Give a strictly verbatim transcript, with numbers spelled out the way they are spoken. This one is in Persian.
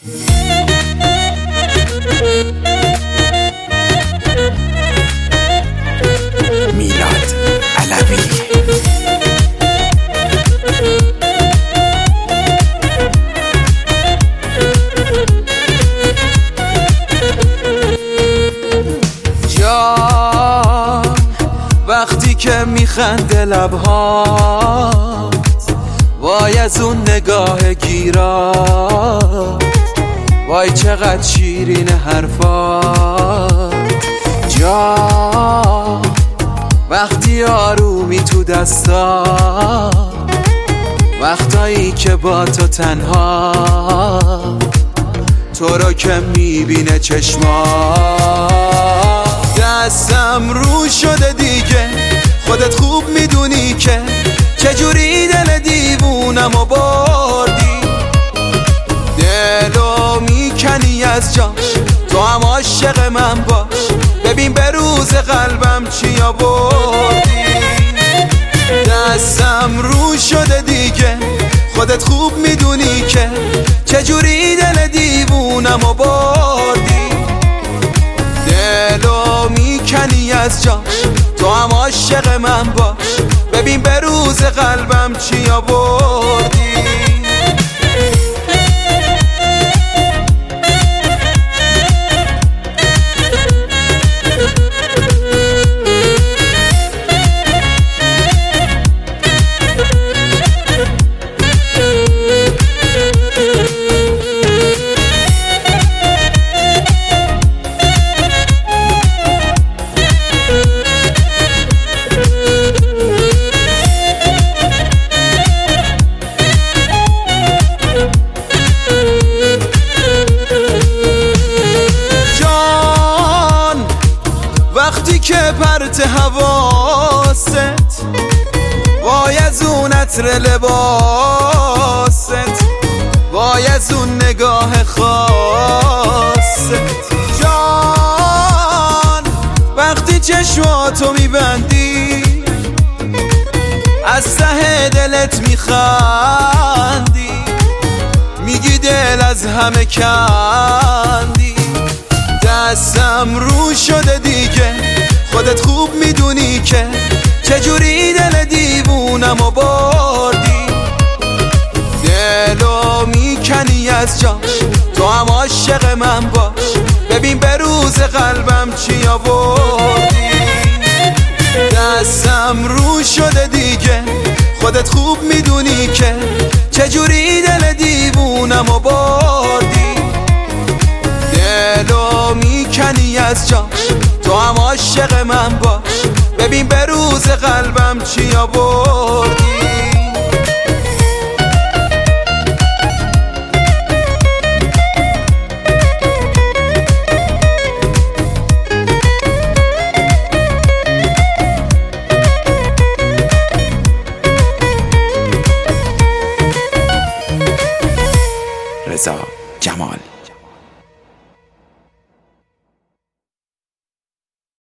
میلاد علوی. جان وقتی که میخنده لبهات، وای از اون نگاه گیرات، وای چقدر شیرین حرفات. جان وقتی آرومی تو دستات، وقتایی که با تو تنها، تو رو که میبینه چشمات. دستم رو شده دیگه، خودت خوب میدونی که چجوری دل دیوونمو بردی. دلو میکنی از جاش، تو هم عاشق من باش، ببین به روز قلبم چی آوردی. دستم رو شده دیگه، خودت خوب میدونی که چجوری دل دیوونمو بردی. دلو میکنی از جاش، تو هم عاشق من باش، ببین به روز قلبم چی آوردی. وقتی که پرت حواست، وای از اون عطر لباست، وای از اون نگاه خاصت. جان وقتی چشماتو میبندی، از ته دلت میخندی، میگی دل از همه کندی. دستم رو شده دیگه، خودت خوب میدونی که چجوری دل دیوونمو بردی. دلو میکنی از جاش، تو هم عاشق من باش، ببین به روز قلبم چی آوردی. دستم رو شده دیگه، خودت خوب میدونی که چجوری دل دیوونمو بردی. دلو میکنی از جاش، تو هم عاشق من باش، ببین به روز قلبم چی آوردی. رضا جمال.